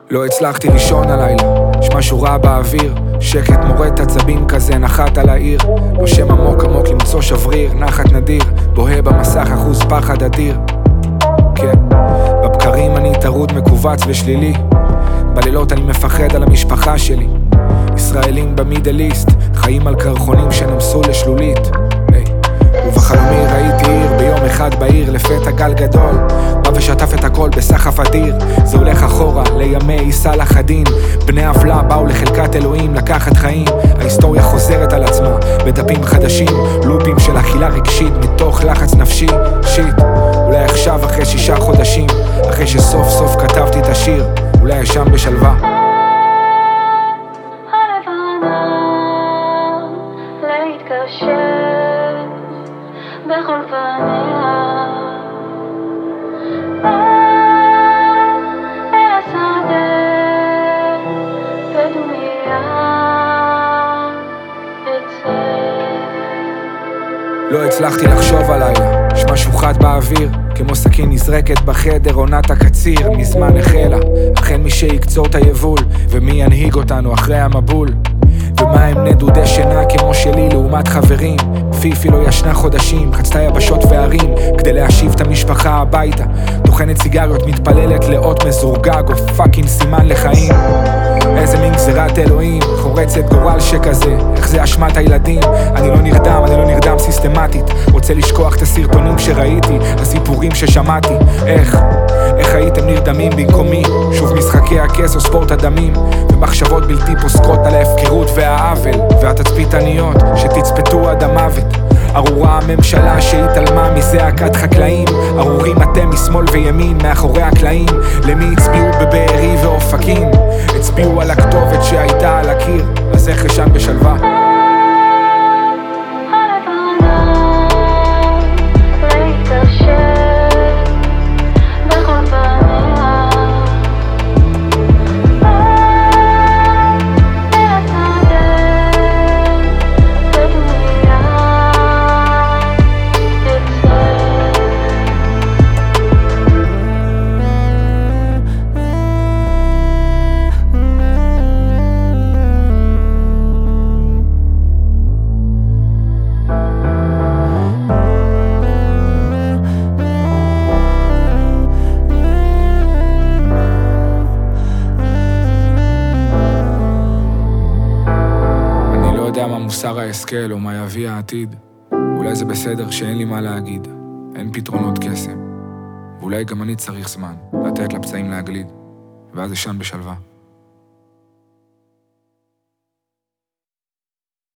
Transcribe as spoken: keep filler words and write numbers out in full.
לא הצלחתי לישון הלילה, יש משהו רע באוויר, שקט מורד עצבים כזה נחת על העיר, נושם עמוק עמוק למצוא שבריר, נחת נדיר, בוהה במסך אחוז פחד אדיר. כן, בבקרים אני טרוד מקובץ ושלילי, בלילות אני מפחד על המשפחה שלי. ישראלים במידל איסט, חיים על קרחונים שנמסו לשלולית. hey. ובחלומי ראיתי עיר ביום אחד בעיר, לפתע גל גדול בא ושטף את הכל בסחף אדיר. זה הולך אחורה לימי סלאח א-דין, בני עוולה באו לחלקת אלוהים לקחת חיים. ההיסטוריה חוזרת על עצמה בדפים חדשים, לופים של אכילה רגשית מתוך לחץ נפשי. שיט, אולי עכשיו אחרי שישה חודשים, אחרי שסוף סוף כתבתי את השיר, אולי אשם בשלווה. בכל פניה אל השדה בדומיה יצא. לא הצלחתי לחשוב הלילה, יש משהו חד באוויר, כמו סכין נזרקת בחדר עונת הקציר. מזמן החלה, אכן מי שיקצור את היבול, ומי ינהיג אותנו אחרי המבול. ומה הם נדודי שינה כמו שלי לעומת חברים? פיפי לא ישנה חודשים, חצתה יבשות וערים כדי להשיב את המשפחה הביתה. טוחנת סיגריות, מתפללת לאות מזורגג או פאקינג סימן לחיים. איזה מין גזירת אלוהים, חורצת גורל שכזה, איך זה אשמת הילדים? אני לא נרדם, אני לא נרדם סיסטמטית, רוצה לשכוח את הסרטונים שראיתי, הסיפורים ששמעתי. איך, איך הייתם נרדמים במקומי? שוב משחקי הכס או ספורט הדמים, ומחשבות בלתי פוסקות על ההפקרות והעוול, והתצפיתניות שתצפתו עד המוות. ארורה הממשלה שהתעלמה מזעקת חקלאים, ארורים אתם משמאל וימין מאחורי הקלעים. למי הצביעו בבארי ואופקים? הצביעו על הכתובת שהייתה על הקיר, אז איך אשן בשלווה? מה מוסר ההשכל או מה יביא העתיד. אולי זה בסדר שאין לי מה להגיד, אין פתרונות קסם, ואולי גם אני צריך זמן לתת לפצעים להגליד, ואז אשן בשלווה.